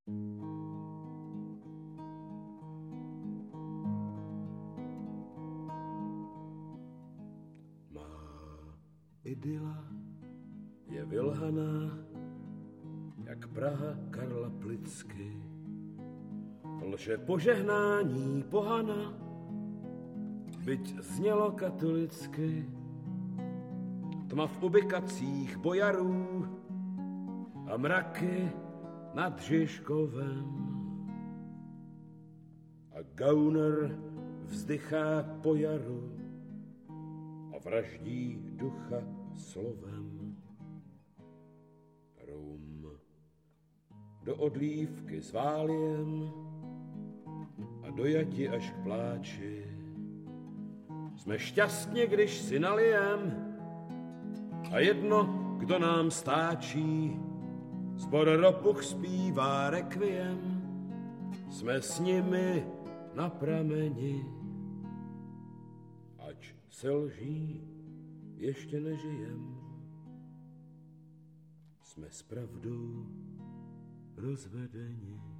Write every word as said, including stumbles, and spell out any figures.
Idyla je vylhaná, jak Praha Karla Plicky. Lže požehnání pohana, byť znělo katolicky. Tma v ubikacích bojarů a mraky nad Žižkovem. A gauner vzdychá po jaru a vraždí ducha slovem. Rum do odlívky s váliem a dojati až k pláči. Jsme šťastně, když si nalijem a jedno, kdo nám stáčí. Zbor Ropuch zpívá rekviem, jsme s nimi na prameni. Ač se lží, ještě nežijem. Jsme s pravdou rozvedeni.